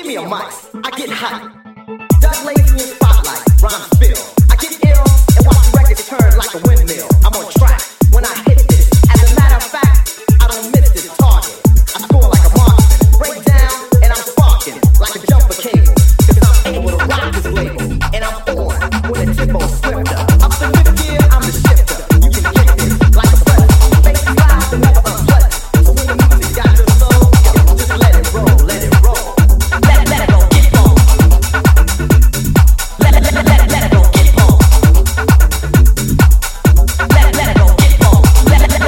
Give me a mic, I get hot. Duck lazy in spotlight, rhymes spill. I get ill and watch the records turn like a windmill. I'm on track when I hit this. As a matter of fact, I don't miss this target. I score like a marksman, break down and I'm sparking like a jumper cable. Cause I'm able to rock this label and I'm on when the tempo's swifter. Up the fifth gear, I'm the shifter. You can kick this like a button. Face loud and never unpleasant. So when the music got your soul, just let it roll, let it roll. Let it go, get on. Let it go, get on. Let it go, get on.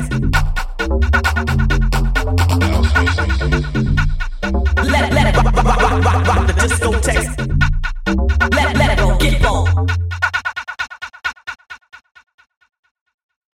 it.